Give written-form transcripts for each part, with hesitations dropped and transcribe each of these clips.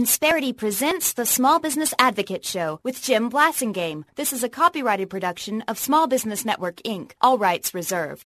Insperity presents the Small Business Advocate Show with Jim Blasingame. This is a copyrighted production of Small Business Network, Inc. All rights reserved.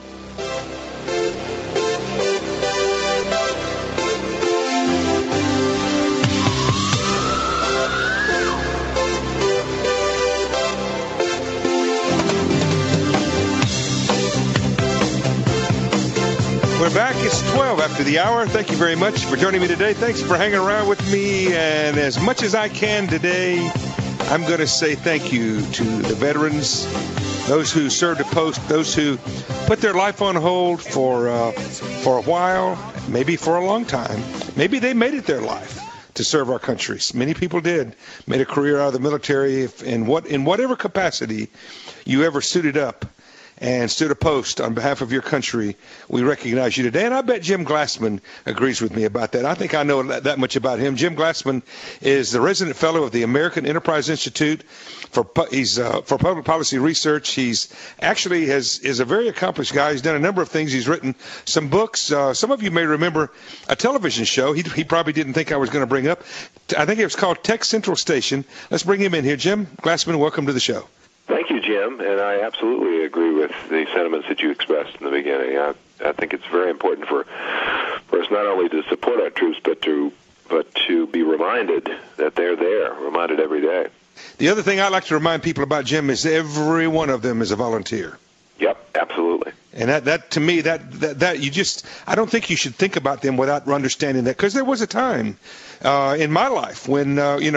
We're back. It's 12 after the hour. Thank you very much for joining me today. Thanks for hanging around with me. And as much as I can today, I'm going to say thank you to the veterans, those who served a post, those who put their life on hold for a while, maybe for a long time. Maybe they made it their life to serve our countries. Many people did, made a career out of the military. In whatever capacity you ever suited up and stood a post on behalf of your country, we recognize you today. And I bet Jim Glassman agrees with me about that. I think I know that much about him. Jim Glassman is the resident fellow of the American Enterprise Institute for public policy research. He's actually is a very accomplished guy. He's done a number of things. He's written some books. Some of you may remember a television show he probably didn't think I was going to bring up. I think it was called Tech Central Station. Let's bring him in here. Jim Glassman, welcome to the show. Thank you, Jim, and I absolutely agree with the sentiments that you expressed in the beginning. I think it's very important for us not only to support our troops, but to be reminded that they're there, reminded every day. The other thing I like to remind people about, Jim, is every one of them is a volunteer. Yep, absolutely. And that to me, that you just, I don't think you should think about them without understanding that, because there was a time in my life when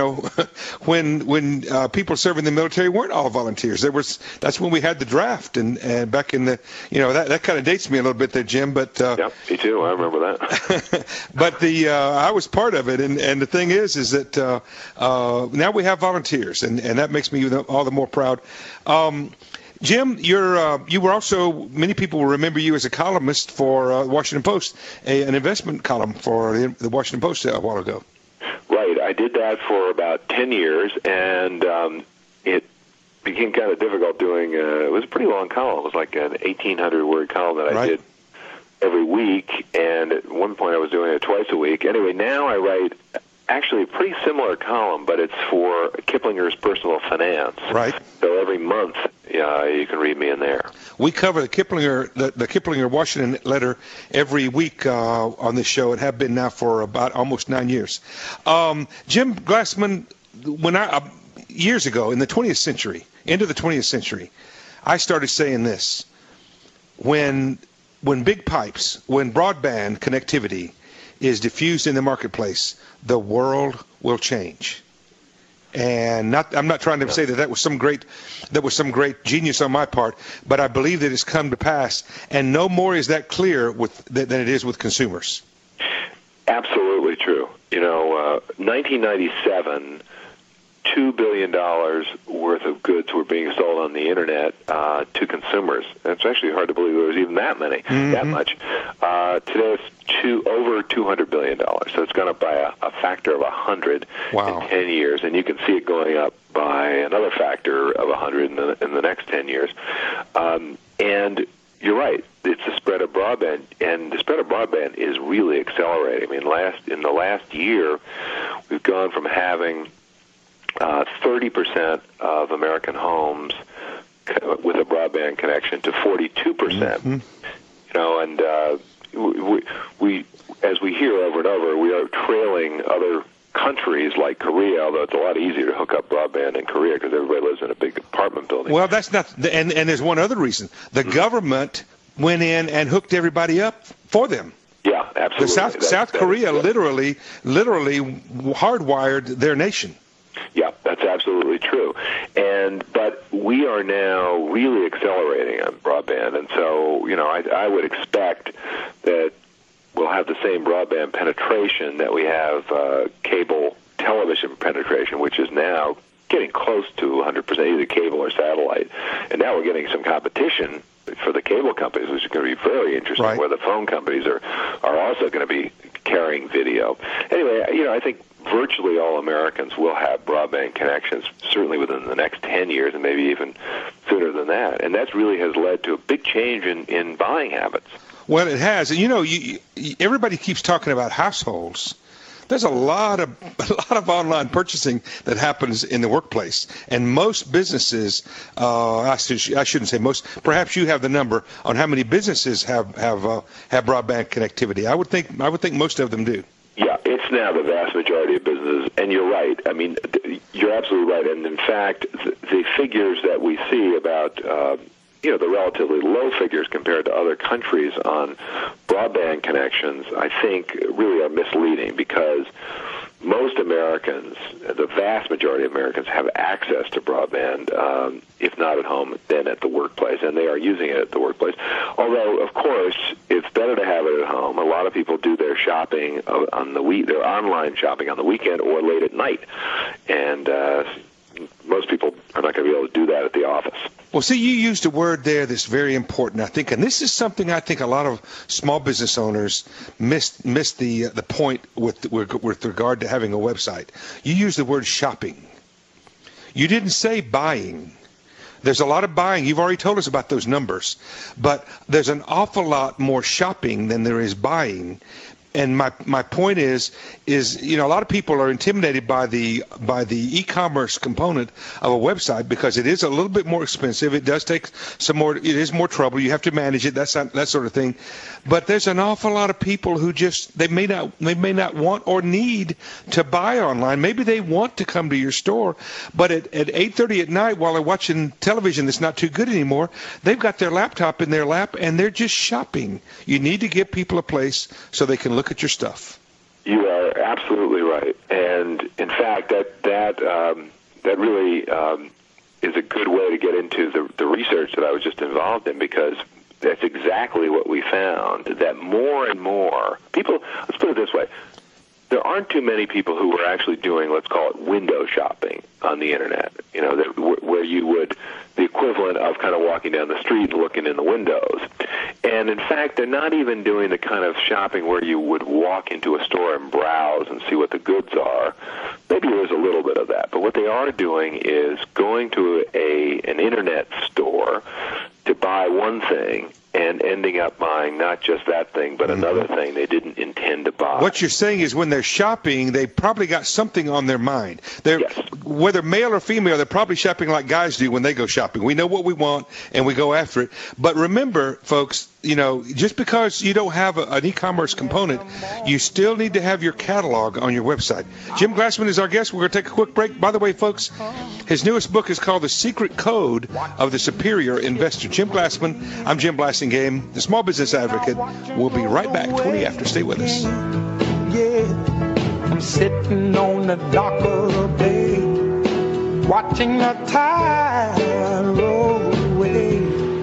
when people serving the military weren't all volunteers. That's when we had the draft, and back in the that kind of dates me a little bit there, Jim. But yeah, me too. I remember that. But I was part of it, and the thing is that now we have volunteers, and that makes me all the more proud. Jim, you were also, many people will remember you as a columnist for Washington Post, an investment column for the Washington Post a while ago. Right. I did that for about 10 years, and it became kind of difficult doing, it was a pretty long column. It was like an 1,800-word column that I did every week, and at one point I was doing it twice a week. Anyway, now I write actually a pretty similar column, but it's for Kiplinger's Personal Finance. Right. So every month, you can read me in there. We cover the Kiplinger Washington letter every week on this show, and have been now for about almost 9 years. Jim Glassman, when years ago in the 20th century, into the 20th century, I started saying this: when big pipes, when broadband connectivity is diffused in the marketplace, the world will change. And I'm not trying to say that was some great genius on my part, but I believe that it's come to pass, and no more is that clear than it is with consumers. Absolutely true. 1997, $2 billion worth of goods were being sold on the internet to consumers. It's actually hard to believe there was even that many, that much. Today it's over $200 billion, so it's gone up by a factor of 100 in 10 years, and you can see it going up by another factor of 100 in the next 10 years. And you're right, it's the spread of broadband, and the spread of broadband is really accelerating. I mean, in the last year, we've gone from having 30% of American homes with a broadband connection to 42%. And we, as we hear over and over, we are trailing other countries like Korea, although it's a lot easier to hook up broadband in Korea because everybody lives in a big apartment building. Well, that's not, and there's one other reason. The government went in and hooked everybody up for them. Yeah, absolutely. South Korea literally hardwired their nation. Yeah, that's absolutely true. But we are now really accelerating on broadband, and so, I would expect that we'll have the same broadband penetration that we have cable television penetration, which is now getting close to 100%, either cable or satellite. And now we're getting some competition for the cable companies, which is going to be very interesting, where the phone companies are also going to be carrying video. Anyway, I think virtually all Americans will have broadband connections, certainly within the next 10 years, and maybe even sooner than that. And that really has led to a big change in buying habits. Well, it has. And, everybody keeps talking about households. there's a lot of online purchasing that happens in the workplace, and most businesses, I shouldn't say most, perhaps you have the number on how many businesses have broadband connectivity. I would think most of them do. Yeah, it's now the vast majority of businesses, and you're right. I mean, you're absolutely right. And in fact, the figures that we see about the relatively low figures compared to other countries on broadband connections, I think really are misleading, because most Americans, the vast majority of Americans, have access to broadband, if not at home, then at the workplace, and they are using it at the workplace. Although, of course, it's better to have it at home. A lot of people do their shopping on their online shopping on the weekend or late at night, and most people are not going to be able to do that at the office. Well, see, you used a word there that's very important, I think, and this is something I think a lot of small business owners miss the point with regard to having a website. You used the word shopping. You didn't say buying. There's a lot of buying. You've already told us about those numbers, but there's an awful lot more shopping than there is buying. And my point is a lot of people are intimidated by the e-commerce component of a website, because it is a little bit more expensive. It does take it is more trouble. You have to manage it, that sort of thing. But there's an awful lot of people who they may not want or need to buy online. Maybe they want to come to your store, but at 8:30 at night, while they're watching television that's not too good anymore, they've got their laptop in their lap and they're just shopping. You need to give people a place so they can look at your stuff. You are absolutely right, and in fact, that really is a good way to get into the research that I was just involved in, because that's exactly what we found. That more and more people, let's put it this way, there aren't too many people who are actually doing, let's call it, window shopping on the internet. Where you would, the equivalent of kind of walking down the street and looking in the windows. And in fact, they're not even doing the kind of shopping where you would walk into a store and browse and see what the goods are. Maybe there's a little bit of that, but what they are doing is going to an internet store to buy one thing and ending up buying not just that thing, but another thing they didn't intend to buy. What you're saying is when they're shopping, they probably got something on their mind. Yes. Whether male or female, they're probably shopping like guys do when they go shopping. We know what we want, and we go after it. But remember, folks, just because you don't have an e-commerce component, you still need to have your catalog on your website. Jim Glassman is our guest. We're going to take a quick break. By the way, folks, his newest book is called The Secret Code of the Superior Investor. Jim Glassman, I'm Jim Blassingame, the Small Business Advocate. We'll be right back 20 after. Stay with us. Yeah, I'm sitting on the dock of the bay, watching the tide roll away.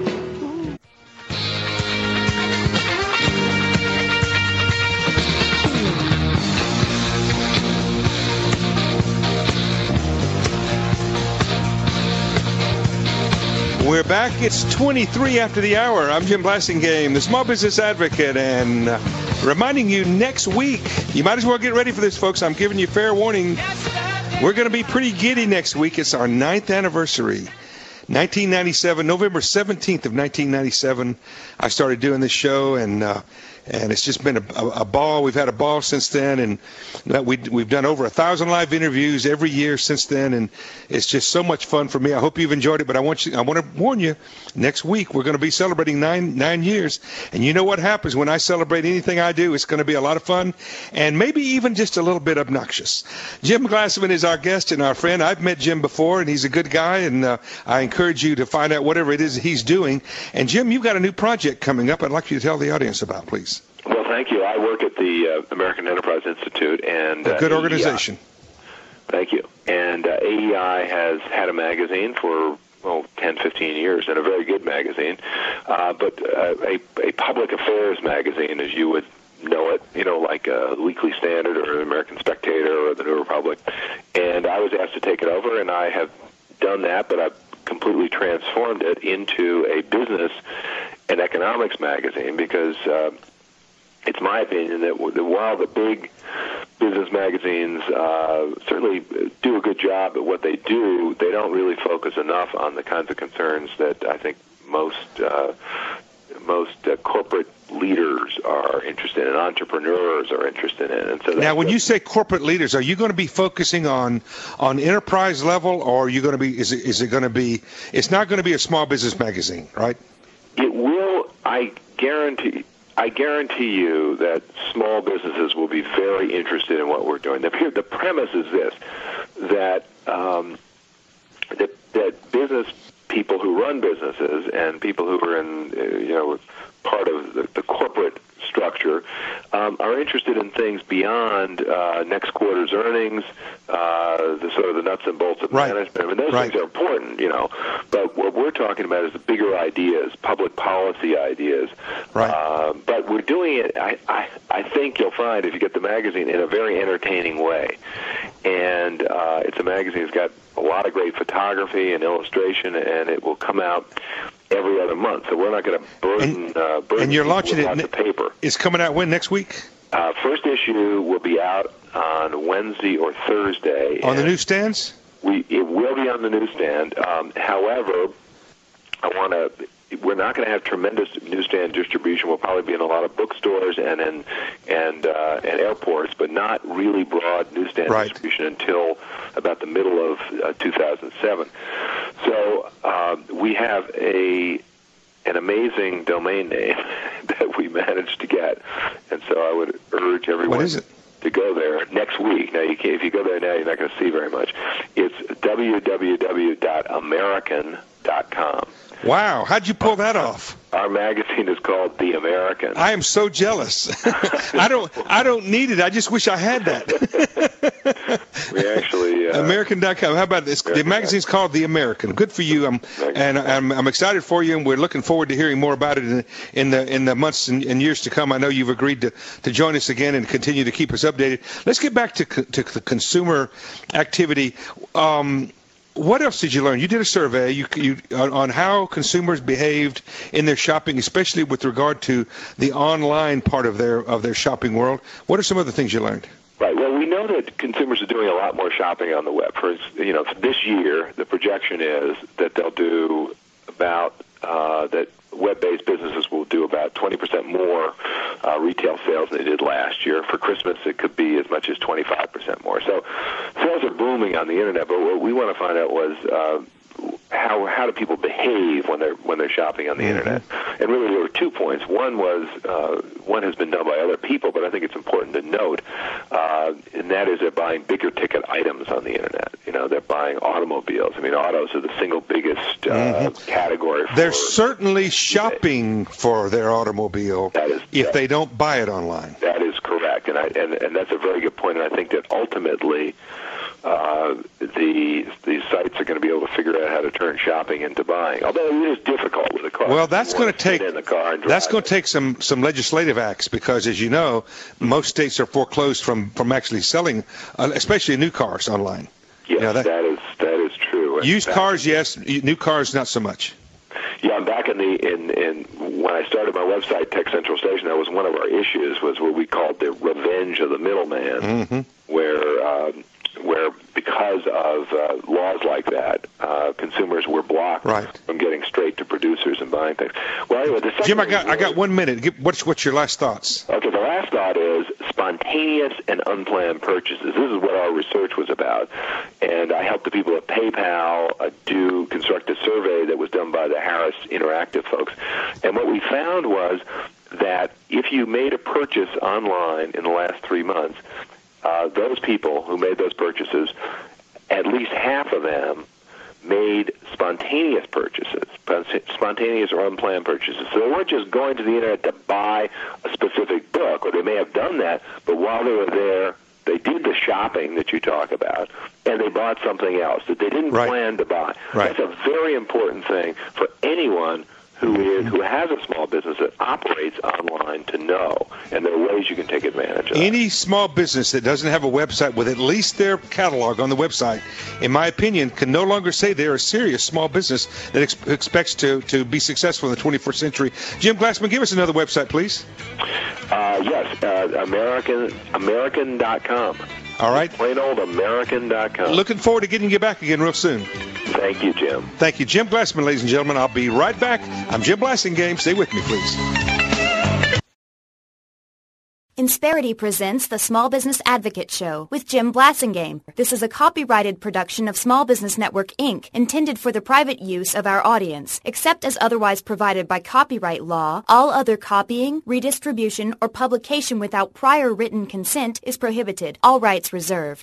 We're back. It's 23 after the hour. I'm Jim Blassingame, the Small Business Advocate, and reminding you next week, you might as well get ready for this, folks. I'm giving you fair warning. We're going to be pretty giddy next week. It's our 9th anniversary. 1997, November 17th of 1997, I started doing this show, and it's just been a ball. We've had a ball since then, and we've done over 1,000 live interviews every year since then, and it's just so much fun for me. I hope you've enjoyed it, but I want to warn you, next week we're going to be celebrating nine years, and you know what happens when I celebrate anything I do? It's going to be a lot of fun, and maybe even just a little bit obnoxious. Jim Glassman is our guest and our friend. I've met Jim before, and he's a good guy, and I encourage you to find out whatever it is he's doing. And Jim, you've got a new project coming up I'd like you to tell the audience about, please. Well, thank you. I work at the American Enterprise Institute, and a good organization. Thank you. And AEI has had a magazine for 10, 15 years, and a very good magazine, but a public affairs magazine, as you would know it, like a Weekly Standard or the American Spectator or the New Republic. And I was asked to take it over, and I have done that, but I've completely transformed it into a business and economics magazine, because it's my opinion that while the big business magazines certainly do a good job at what they do, they don't really focus enough on the kinds of concerns that I think most corporate leaders are interested in, entrepreneurs are interested in. And so now, when you say corporate leaders, are you going to be focusing on enterprise level, or are you going to be? Is it going to be? It's not going to be a small business magazine, right? It will. I guarantee you that small businesses will be very interested in what we're doing. The premise is this: that business people who run businesses and people who are in part of the corporate structure are interested in things beyond next quarter's earnings, the sort of the nuts and bolts of management. I mean, those things are important, But what we're talking about is the bigger ideas, public policy ideas. Right. But we're doing it, I think you'll find, if you get the magazine, in a very entertaining way. And it's a magazine that's got a lot of great photography and illustration, and it will come out every other month. So we're not going to burden and you're launching with it lots of paper. It's coming out when, next week? First issue will be out on Wednesday or Thursday. On the newsstands? It will be on the newsstand. However, we're not going to have tremendous newsstand distribution. We'll probably be in a lot of bookstores and airports, but not really broad newsstand distribution until about the middle of 2007. So we have an amazing domain name that we managed to get, and so I would urge everyone. What is it? To go there next week. Now, if you go there now, you're not going to see very much. It's www.american.com. Wow, how'd you pull that off? Our magazine is called The American. I am so jealous. I don't need it. I just wish I had that. We actually American.com. How about this? The magazine's called The American. Good for you. I'm excited for you, and we're looking forward to hearing more about it in the months and years to come. I know you've agreed to join us again and continue to keep us updated. Let's get back to the consumer activity. What else did you learn? You did a survey on how consumers behaved in their shopping, especially with regard to the online part of their shopping world. What are some other things you learned? Right. Well, we know that consumers are doing a lot more shopping on the web. For this year, the projection is that they'll do about that web-based businesses will do about 20% more retail sales than they did last year. For Christmas, it could be as much as 25% more. So sales are booming on the internet. But what we want to find out was how do people behave when they're shopping on the internet? And really, there were 2 points. One was one has been done by other people, but I think it's important to note, and that is they're buying bigger ticket items on the internet. They're buying automobiles. I mean, autos are the single biggest category. They're certainly shopping for their automobile if they don't buy it online. That is correct, and that's a very good point. And I think that ultimately, these sites are going to be able to figure out how to turn shopping into buying. Although it is difficult with a car. Well, that's going to take some legislative acts because, as you know, most states are foreclosed from actually selling, especially new cars online. Yes, that is true. Used cars, yes. New cars, not so much. Yeah, back in when I started my website, Tech Central Station, that was one of our issues, was what we called the revenge of the middleman, where because of laws like that, consumers were blocked from getting straight to producers and buying things. Well, anyway, Jim, I got 1 minute. What's your last thoughts? Okay, the last thought is spontaneous and unplanned purchases. This is what our research was about, and I helped the people at PayPal construct a survey that was done by the Harris Interactive folks, and what we found was that if you made a purchase online in the last 3 months, those people who made those purchases, at least half of them made spontaneous purchases, spontaneous or unplanned purchases. So they weren't just going to the internet to buy a specific book, or they may have done that, but while they were there, they did the shopping that you talk about, and they bought something else that they didn't plan to buy. That's a very important thing for anyone who has a small business that operates online to know, and there are ways you can take advantage of any small business that doesn't have a website with at least their catalog on the website, in my opinion, can no longer say they're a serious small business that expects to be successful in the 21st century. Jim Glassman, give us another website, please. Yes, American.com. All right. PlainOldAmerican.com. Looking forward to getting you back again real soon. Thank you, Jim. Thank you, Jim Glassman, ladies and gentlemen. I'll be right back. I'm Jim Blasingame. Stay with me, please. Insperity presents the Small Business Advocate Show with Jim Blasingame. This is a copyrighted production of Small Business Network, Inc., intended for the private use of our audience. Except as otherwise provided by copyright law, all other copying, redistribution, or publication without prior written consent is prohibited. All rights reserved.